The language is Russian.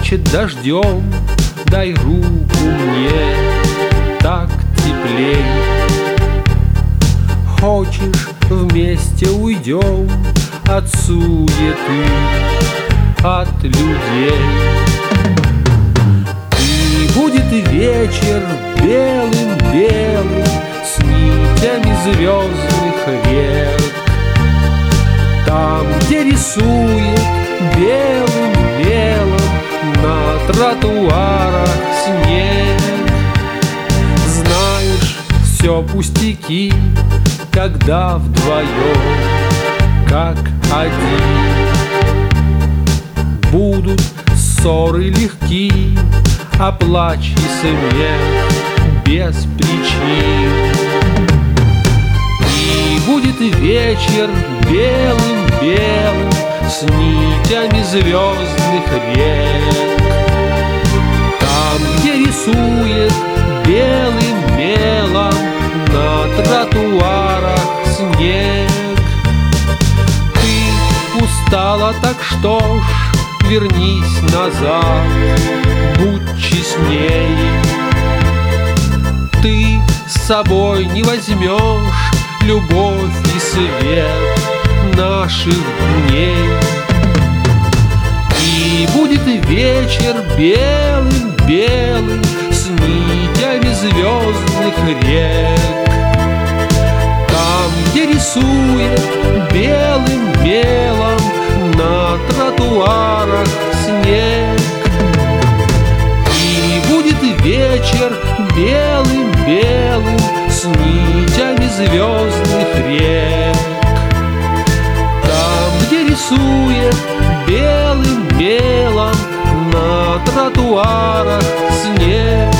плачет дождем, дай руку мне, так теплей. Хочешь, вместе уйдем от суеты, от людей. И будет вечер белым-белым с нитями звездных рек. Там, где рисует белым мелом на тротуарах снег. Знаешь, все пустяки, когда вдвоем, как один. Будут ссоры легки, а плач и смех без причин. И будет вечер белым-белым с нитями звездных рек. Там, где рисует белым мелом на тротуарах снег. Ты устала, так что ж, вернись назад, будь честней. Ты с собой не возьмешь любовь и свет наших дней. И будет вечер белым-белым с нитями звездных рек. Там, где рисует белым мелом на тротуарах снег. И будет вечер белым-белым с нитями звездных рек. Там, где рисует белым мелом на тротуарах снег.